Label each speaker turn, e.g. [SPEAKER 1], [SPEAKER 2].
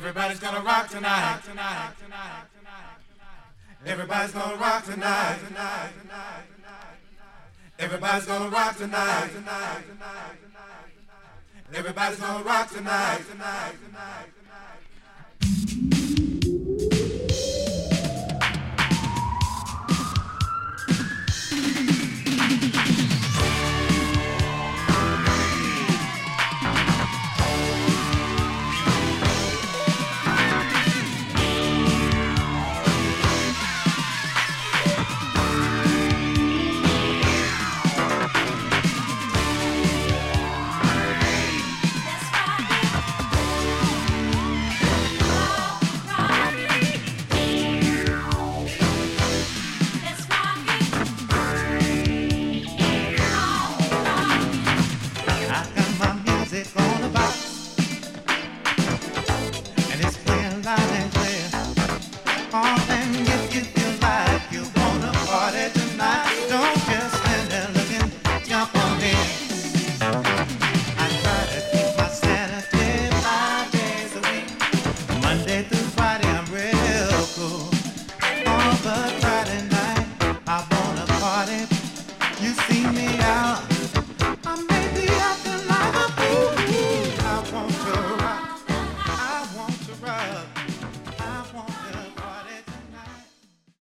[SPEAKER 1] Everybody's gonna rock tonight. Everybody's gonna rock tonight. Everybody's gonna rock tonight. Everybody's gonna rock tonight.